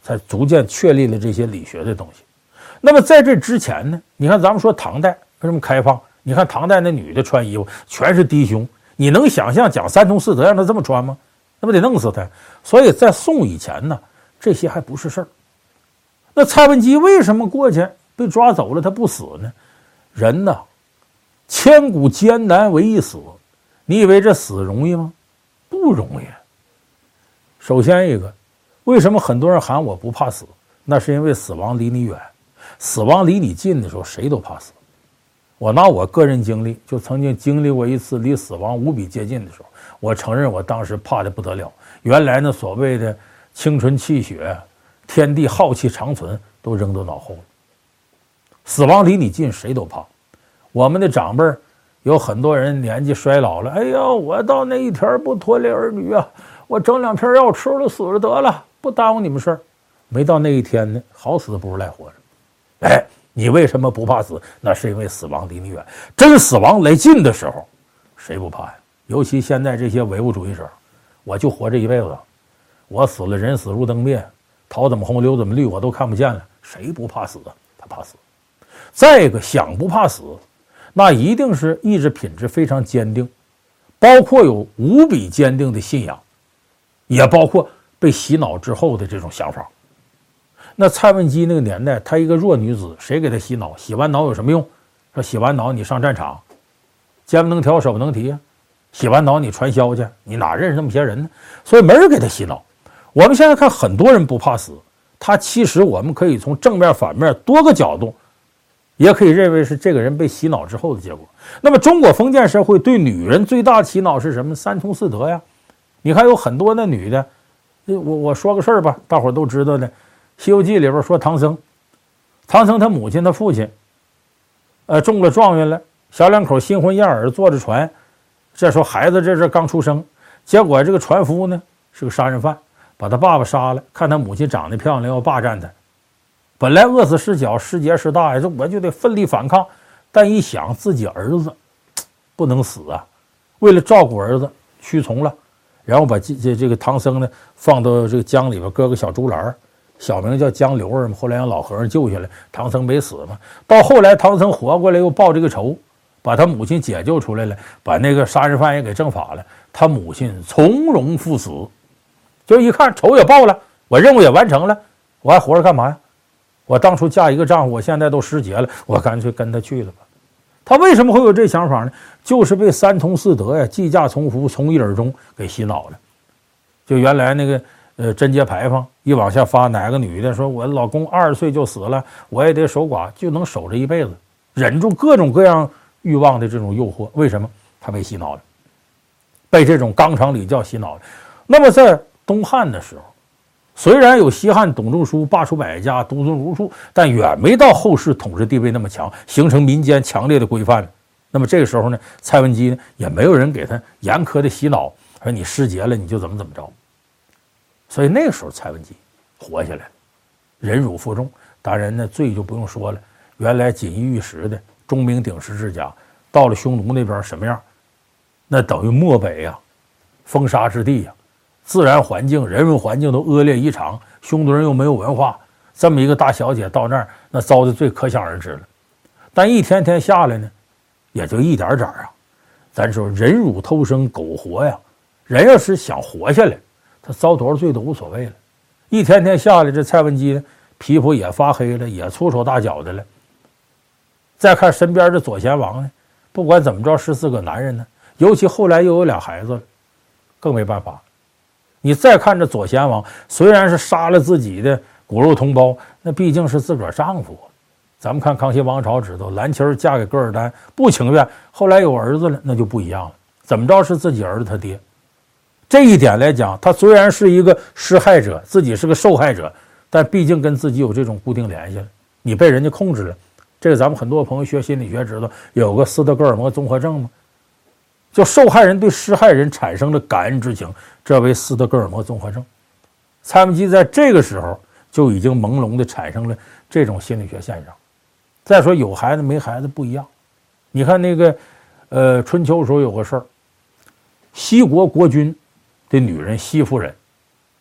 才逐渐确立了这些理学的东西。那么在这之前呢，你看咱们说唐代为什么开放？你看唐代那女的穿衣服全是低胸，你能想象讲三从四德让她这么穿吗？那不得弄死她。所以在宋以前呢，这些还不是事儿。那蔡文姬为什么过去被抓走了他不死呢？人呢，千古艰难唯一死，你以为这死容易吗？不容易。首先一个，为什么很多人喊我不怕死？那是因为死亡离你远，死亡离你近的时候谁都怕死。我拿我个人经历，就曾经经历过一次离死亡无比接近的时候，我承认我当时怕得不得了。原来呢，所谓的青春气血、天地浩气长存都扔到脑后了。死亡离你近，谁都怕。我们的长辈有很多人年纪衰老了，哎呀，我到那一天不拖累儿女啊，我整两片药吃了死了得了，不耽误你们事儿。没到那一天呢，好死不如赖活着。哎，你为什么不怕死？那是因为死亡离你远。真死亡来近的时候，谁不怕呀？尤其现在这些唯物主义者，我就活这一辈子，我死了人死如灯灭，桃怎么红柳怎么绿我都看不见了，谁不怕死啊？他怕死。再一个，想不怕死，那一定是意志品质非常坚定，包括有无比坚定的信仰，也包括被洗脑之后的这种想法。那蔡文姬那个年代，她一个弱女子，谁给她洗脑？洗完脑有什么用？说洗完脑你上战场，肩不能挑手不能提啊，洗完脑你传销去，你哪认识那么些人呢？所以没人给她洗脑。我们现在看很多人不怕死，他其实我们可以从正面反面多个角度，也可以认为是这个人被洗脑之后的结果。那么中国封建社会对女人最大的洗脑是什么？三从四德呀。你看有很多那女的，我我说个事儿吧，大伙儿都知道的，《西游记》里边说唐僧，唐僧他母亲他父亲，呃中了状元了，小两口新婚燕尔坐着船，这时候孩子这是刚出生，结果这个船夫呢是个杀人犯，把他爸爸杀了，看他母亲长得漂亮要霸占他，本来饿死尸小，失节失大呀，这我就得奋力反抗，但一想自己儿子不能死啊，为了照顾儿子屈从了，然后把这这这个唐僧呢放到这个江里边搁个小竹篮，小名叫江流儿嘛，后来让老和尚救下来，唐僧没死嘛。到后来唐僧活过来又报这个仇，把他母亲解救出来了，把那个杀人犯也给正法了，他母亲从容赴死，就一看仇也报了，我任务也完成了，我还活着干嘛呀？我当初嫁一个丈夫，我现在都失节了，我干脆跟他去了吧。他为什么会有这想法呢？就是被三从四德呀、计价从福、从一而终给洗脑了。就原来那个呃贞节牌坊一往下发，哪个女的说我老公二十岁就死了，我也得守寡，就能守着一辈子，忍住各种各样欲望的这种诱惑。为什么？他被洗脑了，被这种纲常礼教洗脑了。那么在东汉的时候，虽然有西汉董仲舒罢黜百家，独尊儒术，但远没到后世统治地位那么强，形成民间强烈的规范。那么这个时候呢，蔡文姬呢也没有人给他严苛的洗脑，说你失节了你就怎么怎么着。所以那个时候蔡文姬活下来了，忍辱负重。当然呢，罪就不用说了，原来锦衣玉食的钟鸣鼎食之家，到了匈奴那边什么样？那等于漠北呀、啊，风沙之地呀、啊。自然环境、人文环境都恶劣异常，匈奴人又没有文化，这么一个大小姐到那儿，那遭的罪可想而知了。但一天天下来呢，也就一点点啊。咱说人辱偷生，苟活呀，人要是想活下来，他遭多少罪都无所谓了。一天天下来，这蔡文姬呢，皮肤也发黑了，也粗手大脚的了。再看身边的左贤王呢，不管怎么着，十四个男人呢，尤其后来又有俩孩子了，更没办法。你再看这左贤王，虽然是杀了自己的骨肉同胞，那毕竟是自个儿丈夫。咱们看康熙王朝知道，兰妻儿嫁给噶尔丹不情愿，后来有儿子了，那就不一样了。怎么着是自己儿子他爹？这一点来讲，他虽然是一个施害者，自己是个受害者，但毕竟跟自己有这种固定联系了。你被人家控制了，这个咱们很多朋友学心理学知道，有个斯德哥尔摩综合症吗？就受害人对施害人产生了感恩之情，这为斯德哥尔摩综合症。蔡文姬在这个时候就已经朦胧地产生了这种心理学现象。再说有孩子没孩子不一样，你看那个呃春秋时候有个事儿，西国国君的女人西夫人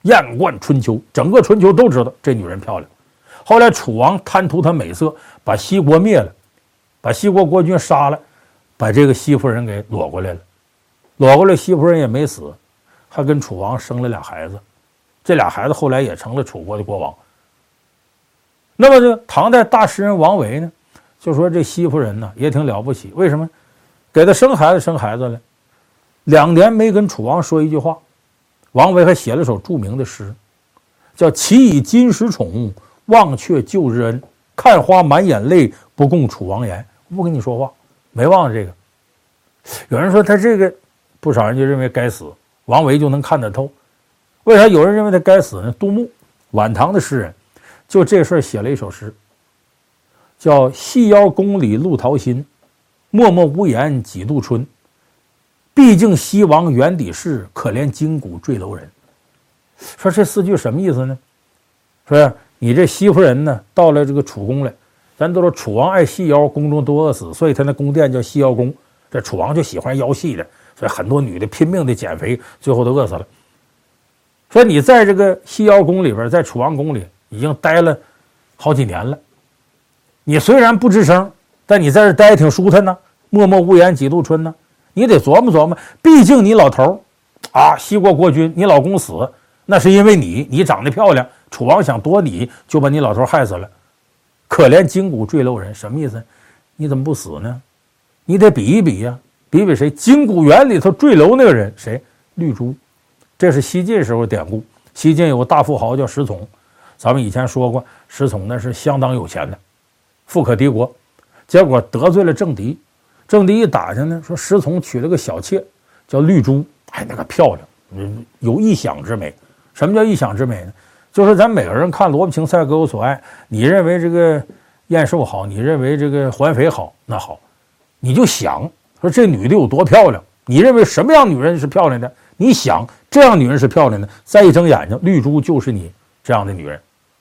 艳冠春秋，整个春秋都知道这女人漂亮。后来楚王贪图她美色，把西国灭了，把西国国君杀了，把这个西夫人给裸过来了。裸过来，西夫人也没死，还跟楚王生了俩孩子，这俩孩子后来也成了楚国的国王。那么这唐代大诗人王维呢，就说这西夫人呢也挺了不起，为什么？给他生孩子生孩子了，两年没跟楚王说一句话。王维还写了首著名的诗，叫岂以金石宠，忘却旧日恩，看花满眼泪，不共楚王言。不跟你说话，没忘了这个。有人说他这个，不少人就认为该死，王维就能看得透。为啥有人认为他该死呢？杜牧，晚唐的诗人，就这事儿写了一首诗，叫细腰宫里露桃心，默默无言几度春。毕竟西王原底事，可怜筋骨坠楼人。说这四句什么意思呢？说你这西夫人呢，到了这个楚宫来，咱都说楚王爱细腰，宫中都饿死，所以他那宫殿叫细腰宫。这楚王就喜欢腰细的，所以很多女的拼命的减肥，最后都饿死了。说你在这个细腰宫里边，在楚王宫里已经待了好几年了，你虽然不吱声，但你在这待挺舒坦呢，默默无言几度春呢。你得琢磨琢磨，毕竟你老头啊，西国国君，你老公死，那是因为你，你长得漂亮，楚王想夺你，就把你老头害死了。可怜筋骨坠楼人，什么意思？你怎么不死呢？你得比一比呀、啊，比比谁？金谷园里头坠楼那个人谁？绿珠，这是西晋时候典故。西晋有个大富豪叫石崇，咱们以前说过，石崇那是相当有钱的，富可敌国，结果得罪了政敌。政敌一打听呢，说石崇娶了个小妾，叫绿珠，哎，那个漂亮，嗯，有异想之美。什么叫异想之美呢？就是咱每个人看萝卜青菜各有所爱，你认为这个燕寿好，你认为这个环肥好，那好，你就想说这女的有多漂亮，你认为什么样女人是漂亮的？你想这样女人是漂亮的，再一睁眼睛，绿珠就是你这样的女人，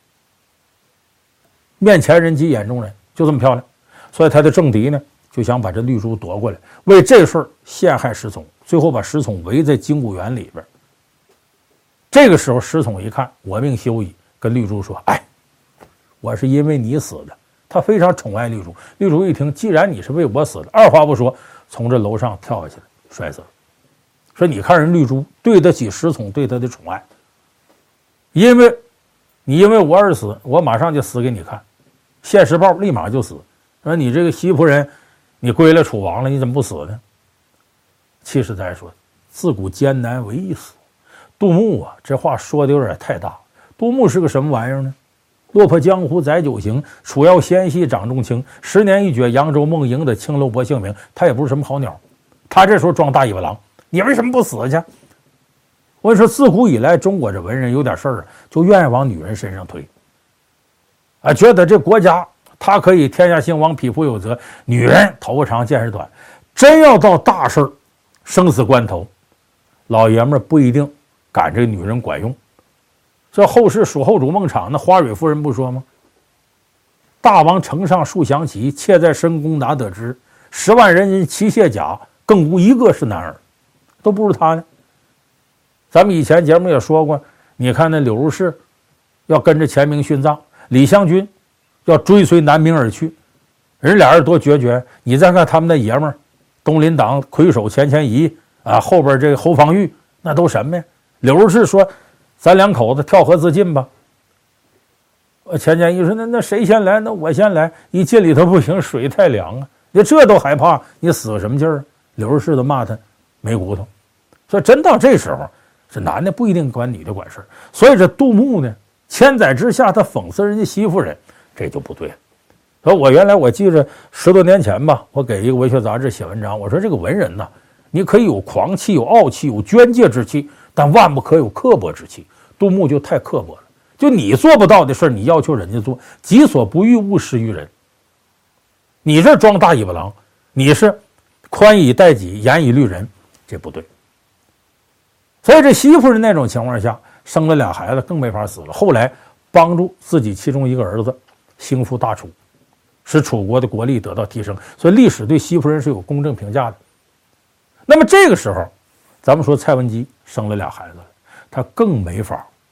面前人及眼中人，就这么漂亮。所以他的政敌呢，就想把这绿珠夺过来，为这事儿陷害石崇，最后把石崇围在金谷园里边。这个时候石崇一看我命休矣，跟绿珠说：“哎，我是因为你死的。”他非常宠爱绿珠。绿珠一听，既然你是为我死的，二话不说，从这楼上跳下去了，摔死了。说你看人绿珠对得起石崇对他的宠爱，因为你因为我而死，我马上就死给你看，现世报立马就死。说你这个西夫人，你归了楚王了，你怎么不死呢？其实再说，自古艰难为一死。杜牧啊，这话说的有点太大。杜牧是个什么玩意儿呢？落魄江湖载酒行，楚腰纤细掌中轻。十年一觉扬州梦，赢得青楼薄姓名。他也不是什么好鸟，他这时候装大尾巴狼，你为什么不死去？我跟你说，自古以来，中国这文人有点事儿啊，就愿意往女人身上推，啊，觉得这国家他可以天下兴亡，匹夫有责，女人头发长见识短。真要到大事儿，生死关头，老爷们儿不一定赶这个女人管用。这后世蜀后主孟昶那花蕊夫人不说吗？大王城上数降旗，妾在深宫哪得知？十万人人齐卸甲，更无一个是男儿，都不如他呢。咱们以前节目也说过，你看那柳如是要跟着钱明殉葬，李香君要追随南明而去，人俩人多决绝。你再看他们那爷们儿，东林党魁首钱谦益啊，后边这个侯方域，那都什么呀？柳如是说：“咱两口子跳河自尽吧。”钱谦益说：“那那谁先来？那我先来。一进里头不行，水太凉啊！你这都害怕，你死个什么劲儿？”柳如是都骂他没骨头。所以真到这时候，这男的不一定管女的管事儿。所以这杜牧呢，千载之下他讽刺人家媳妇人，这就不对了。所以我原来我记着十多年前吧，我给一个文学杂志写文章，我说这个文人呐，你可以有狂气、有傲气、有捐介之气，但万不可有刻薄之气。杜牧就太刻薄了，就你做不到的事儿，你要求人家做，己所不欲，勿施于人。你这装大尾巴狼，你是宽以待己，严以律人，这不对。所以这媳妇人那种情况下，生了俩孩子更没法死了。后来帮助自己其中一个儿子兴复大楚，使楚国的国力得到提升。所以历史对媳妇人是有公正评价的。那么这个时候，咱们说蔡文姬生了俩孩子了，她更没法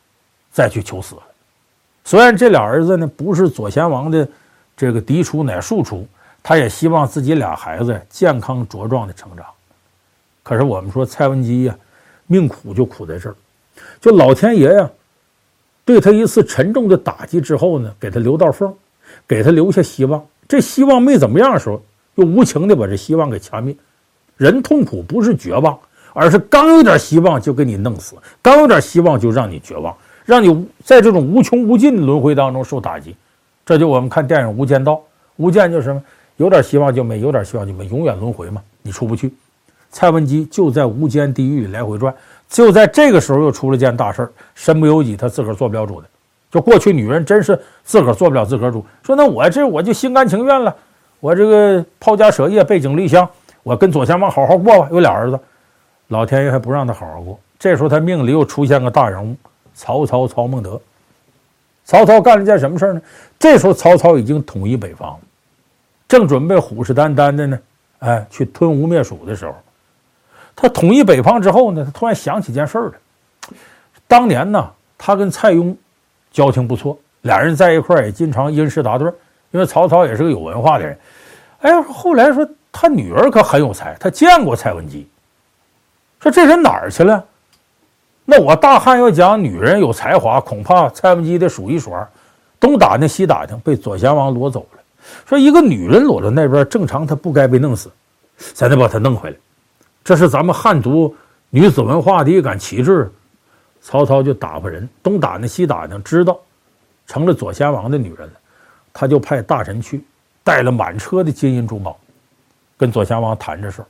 再去求死了。虽然这俩儿子呢不是左贤王的这个嫡出乃庶出，他也希望自己俩孩子健康茁壮的成长。可是我们说蔡文姬呀、啊，命苦就苦在这儿，就老天爷呀、啊，对他一次沉重的打击之后呢，给他留道缝，给他留下希望。这希望没怎么样的时候，又无情的把这希望给掐灭。人痛苦不是绝望，而是刚有点希望就给你弄死，刚有点希望就让你绝望，让你在这种无穷无尽的轮回当中受打击。这就我们看电影《无间道》，无间就是什么？有点希望就没，有点希望就没，永远轮回嘛，你出不去。蔡文姬就在无间地狱里来回转，就在这个时候又出了件大事儿，身不由己，她自个儿做不了主的。就过去女人真是自个儿做不了自个儿主，说那我这我就心甘情愿了，我这个抛家舍业，背井离乡，我跟左贤王好好过吧。有俩儿子，老天爷还不让他好好过。这时候他命里又出现个大人物，曹操曹孟德。曹操干了件什么事呢？这时候曹操已经统一北方了，正准备虎视眈眈的呢，哎，去吞吴灭蜀的时候，他统一北方之后呢，他突然想起件事儿来。当年呢，他跟蔡邕交情不错，俩人在一块儿也经常因事答对，因为曹操也是个有文化的人。哎，后来说他女儿可很有才，他见过蔡文姬，说这人哪儿去了？那我大汉要讲女人有才华，恐怕蔡文姬得数一数二。东打听西打听，被左贤王掳走了。说一个女人裸到那边，正常她不该被弄死，咱得把她弄回来。这是咱们汉族女子文化的一杆旗帜。曹操就打发人东打听西打听，知道成了左贤王的女人了，他就派大臣去，带了满车的金银珠宝，跟左贤王谈这事儿。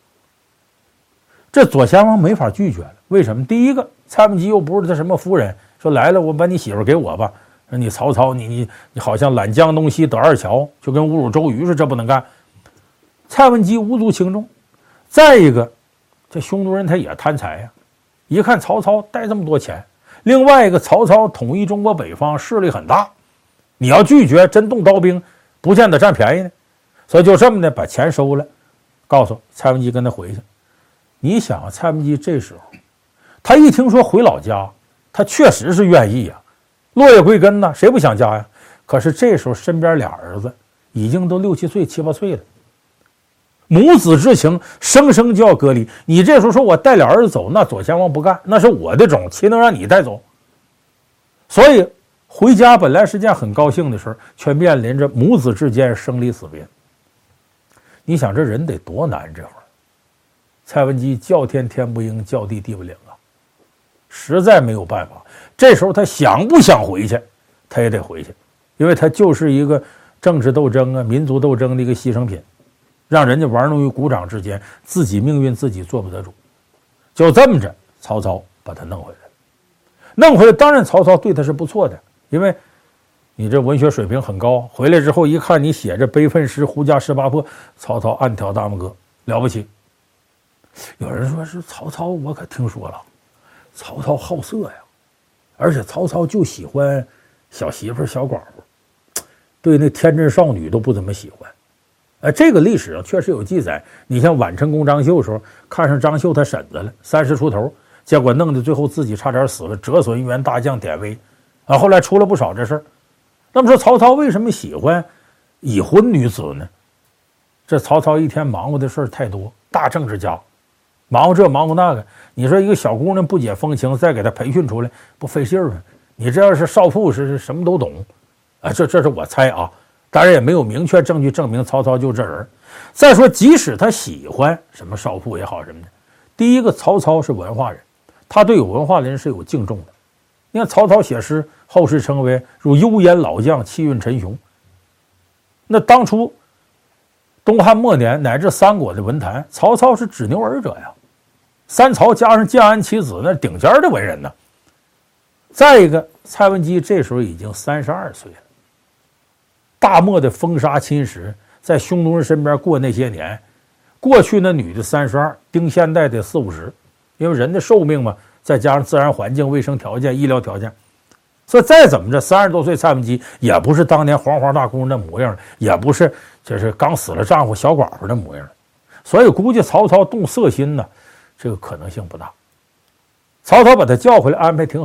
这左贤王没法拒绝了，为什么？第一个，蔡文姬又不是他什么夫人，说来了，我把你媳妇给我吧。说你曹操，你你你好像揽江东西得二乔，就跟侮辱周瑜似的，这不能干。蔡文姬无足轻重。再一个，这匈奴人他也贪财呀、啊，一看曹操带这么多钱，另外一个曹操统一中国北方势力很大，你要拒绝真动刀兵，不见得占便宜呢。所以就这么的把钱收了，告诉蔡文姬跟他回去。你想蔡文姬这时候，他一听说回老家，他确实是愿意呀、啊，落叶归根呐，谁不想家呀？可是这时候身边俩儿子已经都六七岁七八岁了，母子之情生生就要割离。你这时候说我带俩儿子走，那左贤王不干，那是我的种，岂能让你带走？所以回家本来是件很高兴的事，却面临着母子之间生离死别。你想这人得多难？这会儿蔡文姬叫天天不应，叫地地不灵啊，实在没有办法。这时候他想不想回去，他也得回去，因为他就是一个政治斗争啊、民族斗争的一个牺牲品，让人家玩弄于股掌之间，自己命运自己做不得主。就这么着，曹操把他弄回来了。弄回来，当然曹操对他是不错的，因为你这文学水平很高。回来之后一看你写着悲愤诗、胡笳十八破，曹操暗挑大拇哥，了不起。有人说是曹操，我可听说了，曹操好色呀，而且曹操就喜欢小媳妇小寡妇，对那天真少女都不怎么喜欢。哎，这个历史上确实有记载。你像宛成公张绣的时候，看上张绣他婶子了，三十出头，结果弄得最后自己差点死了，折损元大将典韦啊。后来出了不少这事儿。那么说曹操为什么喜欢已婚女子呢？这曹操一天忙活的事儿太多，大政治家，忙活这忙活那个。你说一个小姑娘不解风情，再给她培训出来，不费劲儿吗？你这要是少妇，是什么都懂啊。这这是我猜啊，当然也没有明确证据证明曹操就这人。再说即使他喜欢什么少妇也好什么的，第一个曹操是文化人，他对有文化的人是有敬重的。你看曹操写诗，后世称为如幽燕老将，气韵沉雄。那当初东汉末年乃至三国的文坛，曹操是指牛耳者呀。三曹加上建安七子，那顶尖的文人呢。再一个，蔡文姬这时候已经三十二岁了。大漠的风沙侵蚀，在匈奴人身边过那些年，过去那女的三十二，丁现代得四五十，因为人的寿命嘛，再加上自然环境、卫生条件、医疗条件，所以再怎么着，三十多岁蔡文姬也不是当年黄花大姑娘的模样，也不是就是刚死了丈夫小寡妇的模样，所以估计曹操动色心呢，这个可能性不大。曹操把他叫回来，安排挺好，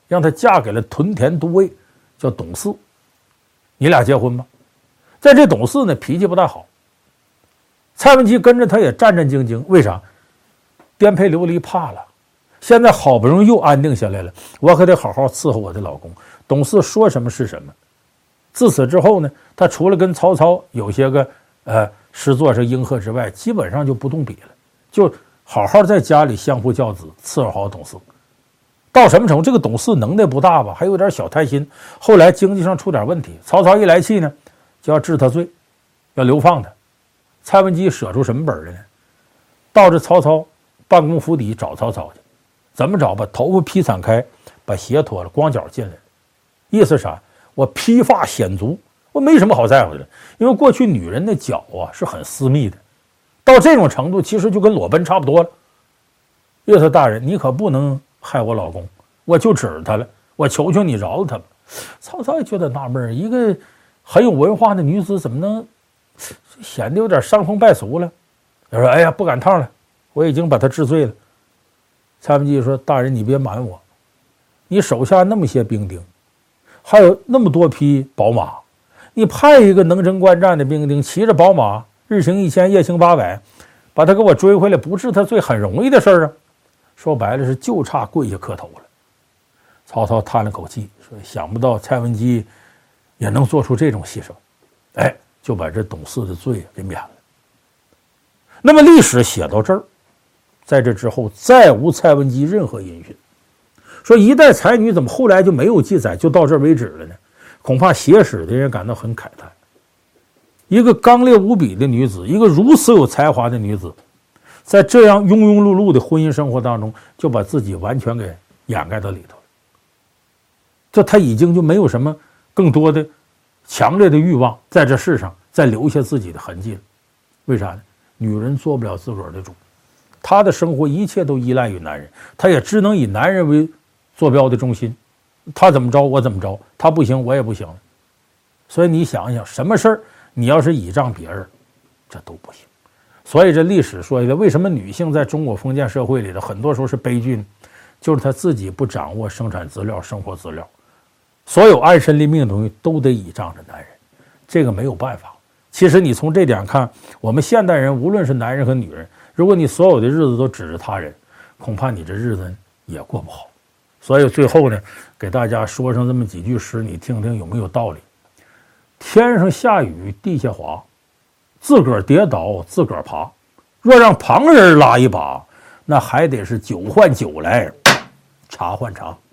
让她嫁给了屯田都尉，叫董四。你俩结婚吧。在这董四呢，脾气不大好。蔡文姬跟着他也战战兢兢，为啥？颠沛流离怕了，现在好不容易又安定下来了，我可得好好伺候我的老公。董四说什么是什么。自此之后呢，他除了跟曹操有些个呃诗作上应和之外，基本上就不动笔了，就好好在家里相夫教子，伺候好董四。到什么程度？这个董四能耐不大吧，还有点小贪心。后来经济上出点问题，曹操一来气呢，就要治他罪，要流放他。蔡文姬舍出什么本来呢？到这曹操办公府邸找曹操去，怎么找？把头发披散开，把鞋脱了，光脚进来了。意思啥？我披发显足，我没什么好在乎的。因为过去女人的脚啊是很私密的，到这种程度，其实就跟裸奔差不多了。意思大人，你可不能害我老公，我就指他了，我求求你饶了他吧。曹操也觉得纳闷，一个很有文化的女子怎么能显得有点伤风败俗了？他说：“哎呀，不赶趟了，我已经把他治罪了。”蔡文姬说：“大人，你别瞒我，你手下那么些兵丁，还有那么多匹宝马，你派一个能征惯战的兵丁骑着宝马，日行一千，夜行八百，把他给我追回来，不治他罪很容易的事儿啊。”说白了是就差跪下磕头了。曹操叹了口气说：“想不到蔡文姬也能做出这种牺牲。”哎，就把这董四的罪给免了。那么历史写到这儿，在这之后再无蔡文姬任何音讯。说一代才女怎么后来就没有记载，就到这儿为止了呢？恐怕写史的人感到很慨叹。一个刚烈无比的女子，一个如此有才华的女子，在这样庸庸碌碌的婚姻生活当中，就把自己完全给掩盖到里头了。这她已经就没有什么更多的强烈的欲望在这世上再留下自己的痕迹了。为啥呢？女人做不了自个儿的主，她的生活一切都依赖于男人，她也只能以男人为坐标的中心，他怎么着我怎么着，他不行我也不行。所以你想一想，什么事儿你要是倚仗别人，这都不行。所以这历史说的，为什么女性在中国封建社会里的很多时候是悲剧呢？就是她自己不掌握生产资料、生活资料，所有安身立命的东西都得倚仗着男人，这个没有办法。其实你从这点看，我们现代人无论是男人和女人，如果你所有的日子都指着他人，恐怕你这日子也过不好。所以最后呢，给大家说上这么几句诗，你听听有没有道理。天上下雨地下滑，自个儿跌倒自个儿爬，若让旁人拉一把，那还得是酒换酒来，茶换茶。